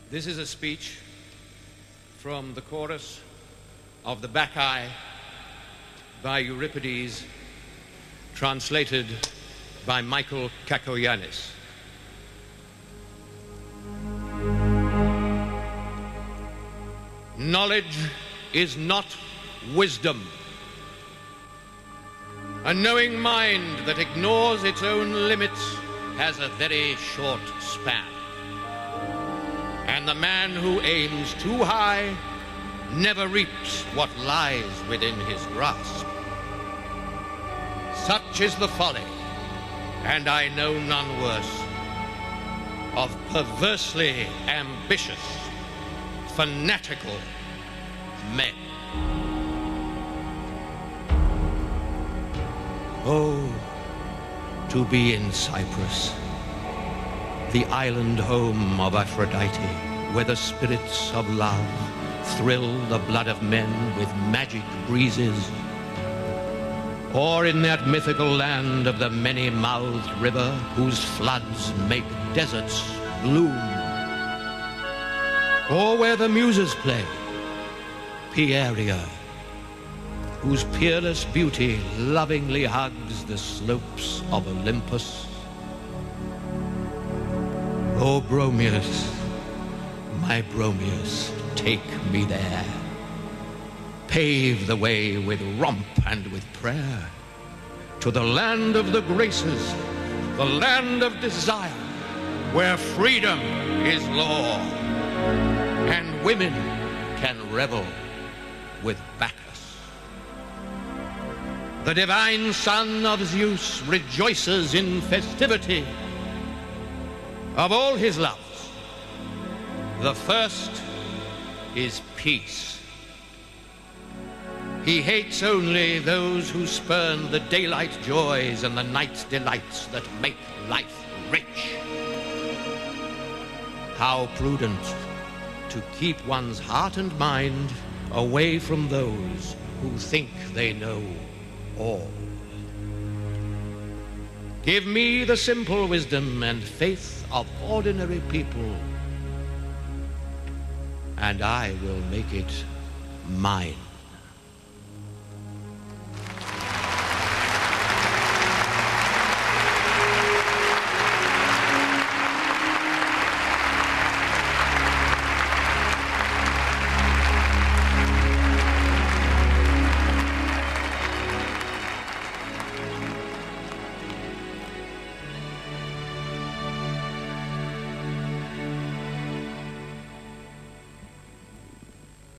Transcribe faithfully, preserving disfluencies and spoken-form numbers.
This is a speech from the chorus of the Bacchae by Euripides, translated by Michael Kakoyannis. Knowledge is not wisdom. A knowing mind that ignores its own limits has a very short span. And the man who aims too high never reaps what lies within his grasp. Such is the folly, and I know none worse, of perversely ambitious, fanatical men. Oh, to be in Cyprus, the island home of Aphrodite, where the spirits of love thrill the blood of men with magic breezes, or in that mythical land of the many-mouthed river whose floods make deserts bloom, or where the muses play, Pieria, whose peerless beauty lovingly hugs the slopes of Olympus. Oh, Bromius, my Bromius, take me there. Pave the way with romp and with prayer to the land of the graces, the land of desire, where freedom is law and women can revel with Bacchus. The divine son of Zeus rejoices in festivity. Of all his loves, the first is peace. He hates only those who spurn the daylight joys and the night's delights that make life rich. How prudent to keep one's heart and mind away from those who think they know all. Give me the simple wisdom and faith of ordinary people, and I will make it mine.